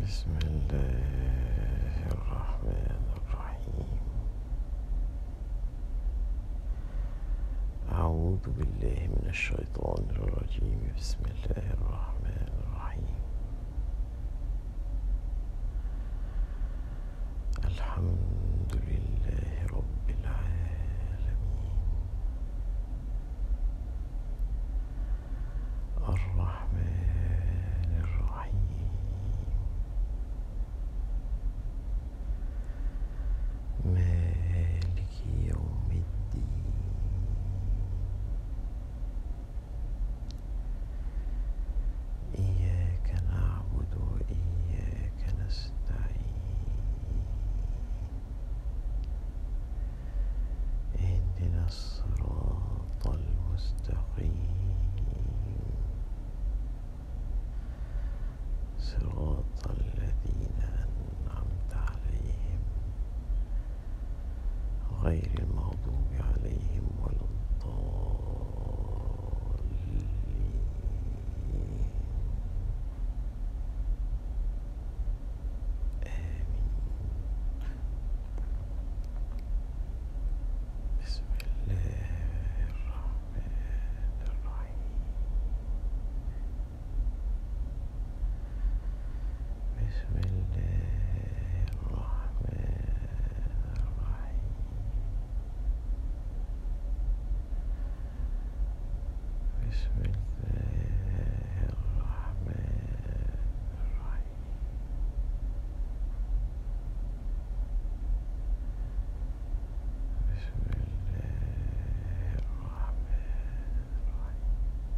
بسم الله الرحمن الرحيم. أعوذ بالله من الشيطان الرجيم. بسم الله الرحمن الرحيم. الحمد لله رب العالمين، الرحمن الرحيم، مالك يوم الدين. إياك نعبد وإياك نستعين. اهدنا الصراط المستقيم، صراط الذين أنعمت عليهم غير المغضوب عليهم ولا الضالين. آمين. بسم الله الرحمن الرحيم. بسم الله الرحمن الرحيم. بسم الله الرحمن الرحيم. بسم الله الرحمن الرحيم.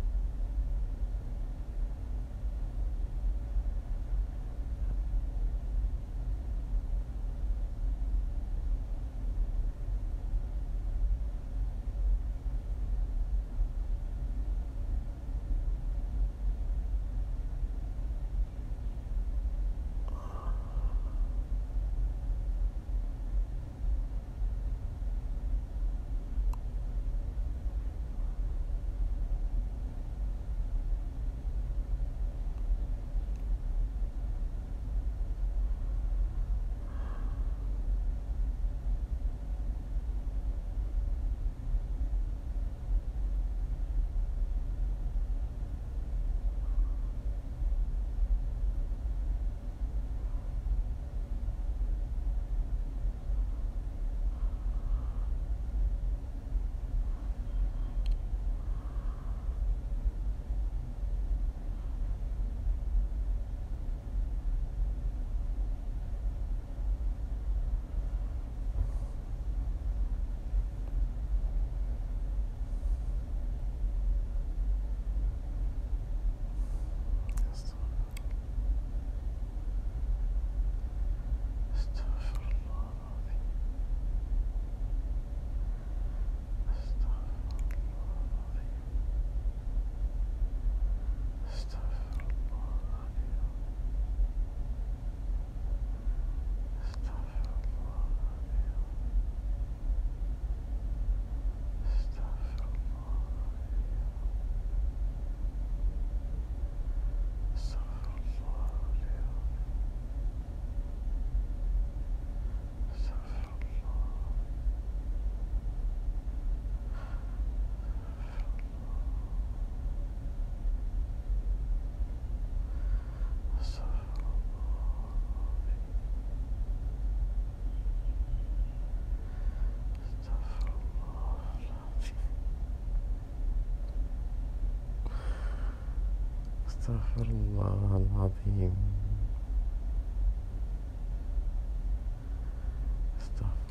استغفر الله العظيم. استغفر الله العظيم. استغفر الله العظيم. استغفر الله العظيم. استغفر الله العظيم. استغفر الله. استغفر الله العظيم. استغفر الله العظيم. استغفر